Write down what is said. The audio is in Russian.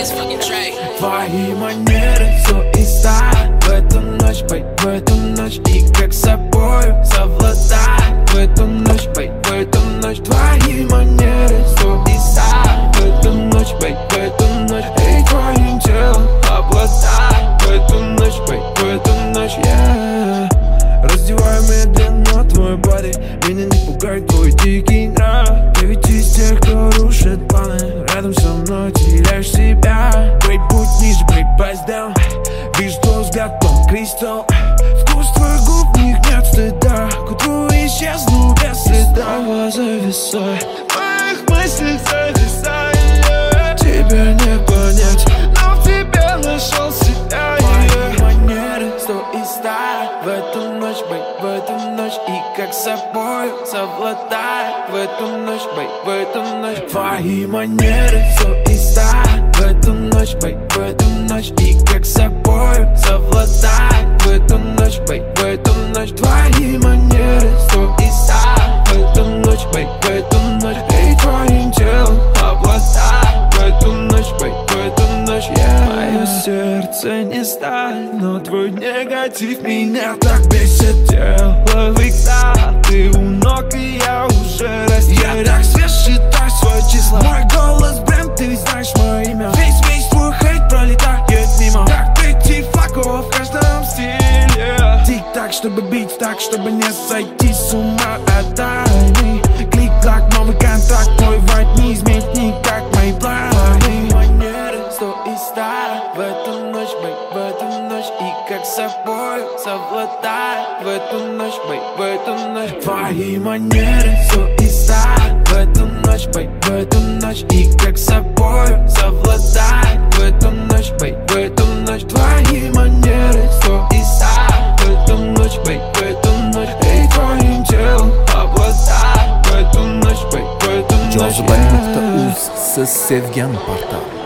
Твои манеры, все и сталь. В эту ночь, бей, в эту ночь. И как собою совладай. В эту ночь, бей, в эту ночь. Твои манеры, все и сталь. В эту ночь, бей, в эту ночь. И твоим телом обладай. В эту ночь, бей, в эту ночь, yeah. Раздеваю медленно твой боди. Меня не пугает твой дикий нрав. Ты ведь из тех, кто рушит планы. Рядом со мной теряешь себя. Брейк, будь ниже, брейк, бейс даун. Вижу твой взгляд, тон кристалл. Вкус твоих губ, в них нет стыда. К утру исчезну без следа. Снова зависай, в моих мыслях зависай, yeah. Тебя не понять, но в тебе нашел себя, yeah. Твои манеры, сто и сталь. В эту ночь, бей, в эту ночь. И как собой совладай. В эту ночь, бей, в эту ночь. Твои манеры, все и сталь. В эту ночь, бей, в эту ночь. И как собой совладай. В эту ночь, бей, в эту ночь. Твои манеры, все и сталь. В эту ночь, бей, в эту ночь. И твоим телом обладай. В эту ночь, бей, в эту ночь, yeah. Мое сердце не сталь, но твой негатив меня так бесит. Тело в иксах, ты у ног, и я уже растерян. Я так свеж, считай свои числа. Мой голос бренд, ты ведь знаешь мое имя. Весь твой хейт пролетает мимо. Как прийти флаков в каждом стиле. Тик-так, чтобы бить так, чтобы не сойти с ума от тайны. Клик-клак, новый контракт, твой вайб не изменит никак мои планы. Твои манеры, сто и сталь. В эту ночь, бей, в эту ночь. И как собой совладай. В эту ночь, бей, в эту ночь. Твои манеры, все и сталь. В эту ночь, бей, в эту ночь. И как собой совладай. В эту ночь, бей, в эту ночь. Твои манеры, все и сталь. В эту ночь, бей, в эту ночь. И твоим телом обладай. В эту ночь, бей, в эту ночь. Jozibali.uz, siz sevgan portal.